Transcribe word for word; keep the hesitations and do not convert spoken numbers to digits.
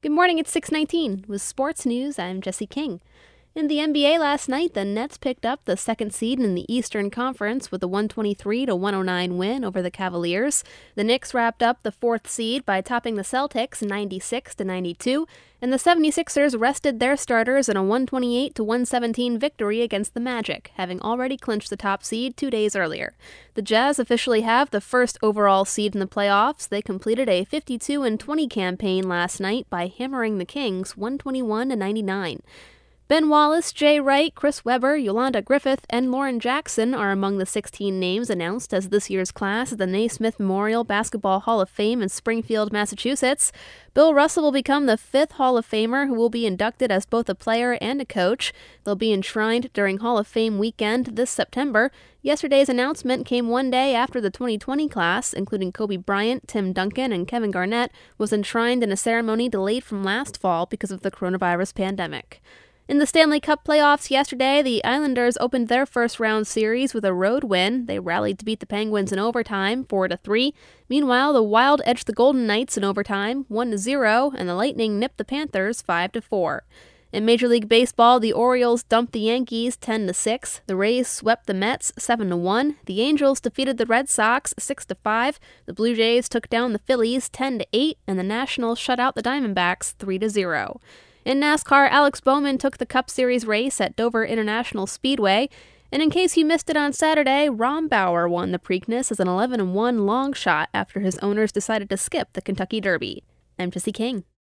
Good morning, it's six nineteen. With sports news, I'm Jesse King. In the N B A last night, the Nets picked up the second seed in the Eastern Conference with a one twenty-three to one oh nine win over the Cavaliers. The Knicks wrapped up the fourth seed by topping the Celtics ninety-six to ninety-two, and the seventy-sixers rested their starters in a one twenty-eight to one seventeen victory against the Magic, having already clinched the top seed two days earlier. The Jazz officially have the first overall seed in the playoffs. They completed a fifty-two and twenty campaign last night by hammering the Kings one twenty-one to ninety-nine. Ben Wallace, Jay Wright, Chris Webber, Yolanda Griffith, and Lauren Jackson are among the sixteen names announced as this year's class at the Naismith Memorial Basketball Hall of Fame in Springfield, Massachusetts. Bill Russell will become the fifth Hall of Famer who will be inducted as both a player and a coach. They'll be enshrined during Hall of Fame weekend this September. Yesterday's announcement came one day after the twenty twenty class, including Kobe Bryant, Tim Duncan, and Kevin Garnett, was enshrined in a ceremony delayed from last fall because of the coronavirus pandemic. In the Stanley Cup playoffs yesterday, the Islanders opened their first-round series with a road win. They rallied to beat the Penguins in overtime, four to three. Meanwhile, the Wild edged the Golden Knights in overtime, one to zero, and the Lightning nipped the Panthers five to four. In Major League Baseball, the Orioles dumped the Yankees ten to six. The Rays swept the Mets seven to one. The Angels defeated the Red Sox six to five. The Blue Jays took down the Phillies ten to eight, and the Nationals shut out the Diamondbacks three to zero. In NASCAR, Alex Bowman took the Cup Series race at Dover International Speedway. And in case you missed it on Saturday, Ron Bauer won the Preakness as an eleven and one long shot after his owners decided to skip the Kentucky Derby. I'm Jesse King.